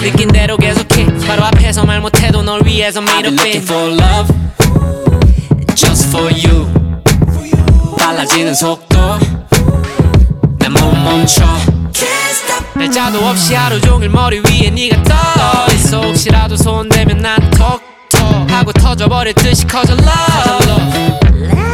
느낀 대로 계속해 바로 앞에서 말 못해도 널 위해서 made I've up been looking for love just for you. 빨라지는 속도 내 몸 멈춰. 날짜도 없이 하루 종일 머리 위에 네가 떠 있어. 혹시라도 손대면 난 톡톡 하고 터져버릴 듯이 커져 love.